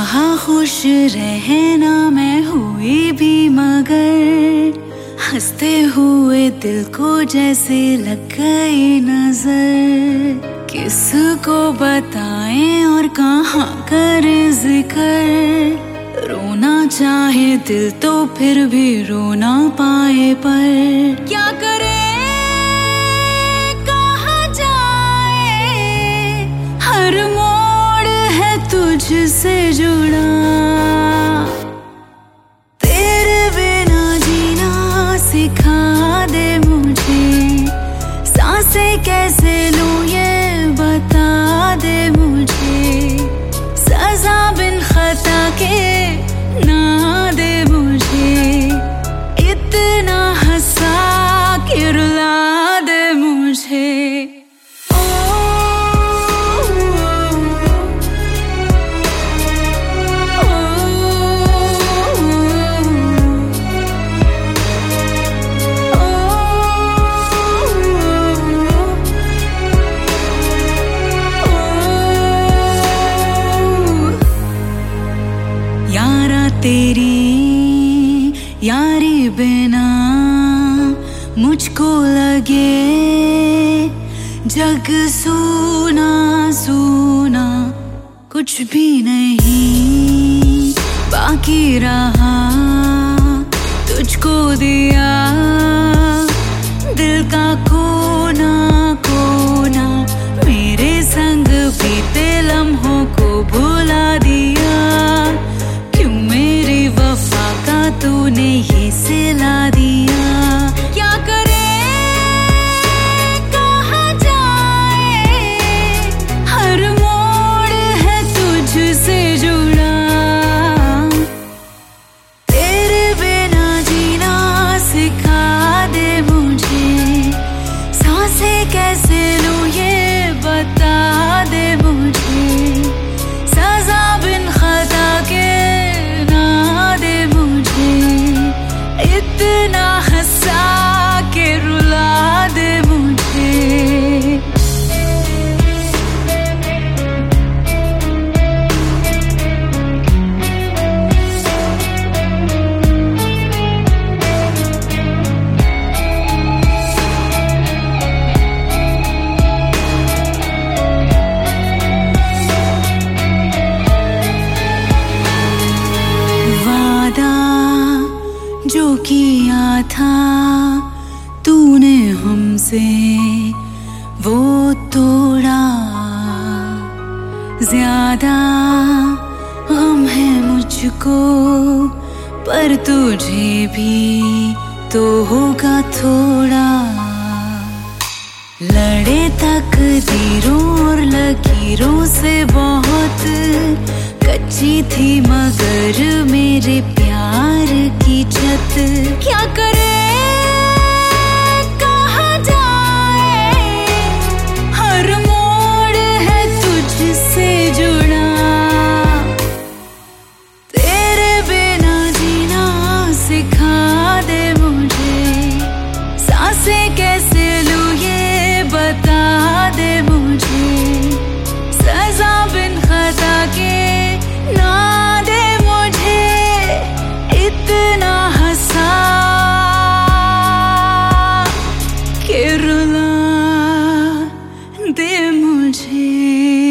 चाहा खुश रहना मैं हुई भी, मगर हंसते हुए दिल को जैसे लग गई नजर। किसको बताएं और कहाँ करें जिक्र, रोना चाहे दिल तो फिर भी रो ना पाए, पर क्या करे कहाँ जाए, हर मोड़ है तुझसे जुड़ा। तेरे बिना जीना सिखा दे मुझे, सांसें कैसे लूं ये बता दे मुझे, सजा बिन खता के ना दे मुझे, इतना हंसा के रुला दे मुझे। तेरी यारी बिना मुझको लगे जग सूना सूना, कुछ भी नहीं बाकी रहा, तुझको दिया दिल का कोना कोना, मेरे संग बीते लम्हों को भुला दिया, वफा का तूने ये सिला दिया। क्या करे कहाँ जाए, हर मोड़ है तुझसे जुड़ा। तेरे बिना जीना सिखा दे मुझे, सांसें कैसे लूं ये बता दे मुझे, सजा बिन खता के इतना हंसा के रुला दे मुझे। जो किया था तूने हमसे वो तोड़ा, ज्यादा गम है मुझको पर तुझे भी तो होगा थोड़ा। लड़े तकदीरों और लकीरों से बहुत, कच्ची थी मगर मेरे प्यार की छत। क्या करे कहाँ जाए, हर मोड़ है तुझसे जुड़ा। तेरे बिना जीना सिखा दे मुझे, सांसें कैसे लूं ये बता दे मुझे, सजा बिन खता के ना दे मुझे, इतना हंसा के रुला दे मुझे।